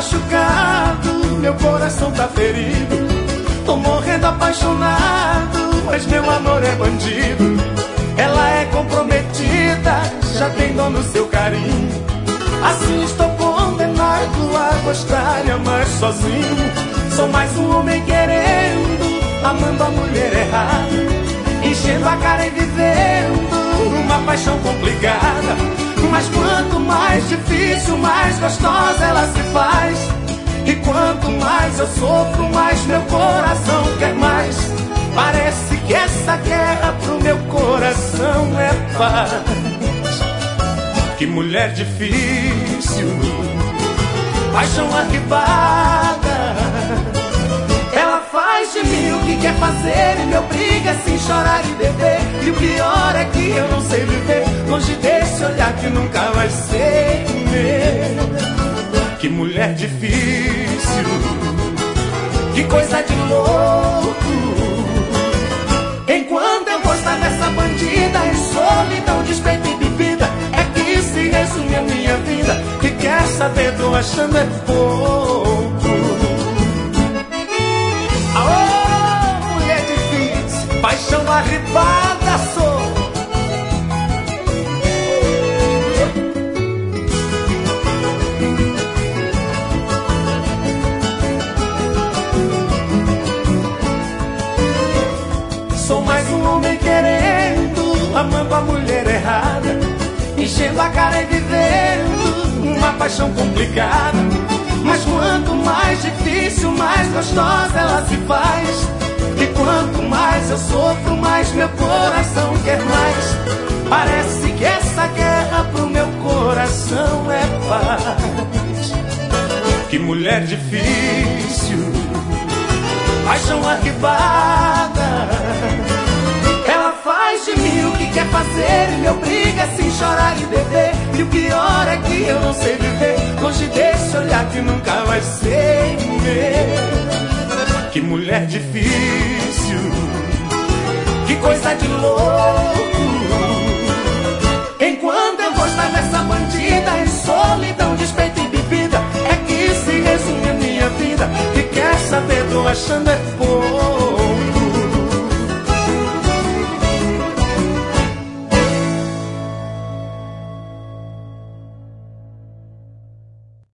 machucado, meu coração tá ferido. Tô morrendo apaixonado, mas meu amor é bandido. Ela é comprometida, já tem dor no seu carinho. Assim estou condenado a gostar e amar sozinho. Sou mais um homem querendo, amando a mulher errada, enchendo a cara e vivendo uma paixão complicada. Mas quanto mais difícil, mais gostosa ela se faz. E quanto mais eu sofro, mais meu coração quer mais. Parece que essa guerra pro meu coração é paz. Que mulher difícil, paixão arribada. Ela faz de mim o que quer fazer e me obriga a sim chorar e beber. E o pior é que eu não sei viver longe desse olhar que nunca vai ser meu. Que mulher difícil, que coisa de louco. Enquanto eu vou estar nessa bandida em solidão, despeito e bebida, é que se resume a minha vida. Que quer saber, tô achando é pouco. Aô, mulher difícil, paixão arribada sou. Sou mais um homem querendo, amando a mulher errada, enchendo a cara e vivendo uma paixão complicada. Mas quanto mais difícil, mais gostosa ela se faz. E quanto mais eu sofro, mais meu coração quer mais. Parece que essa guerra pro meu coração é paz. Que mulher difícil, paixão arribada. Ela faz de mim o que quer fazer e me obriga a sim chorar e beber. E o pior é que eu não sei viver longe desse olhar que nunca vai ser meu. Que mulher difícil, que coisa de louco. Enquanto eu vou estar nessa bandida em solidão, despeito e bebida, é que se resume a minha vida. Que quer saber, tô achando é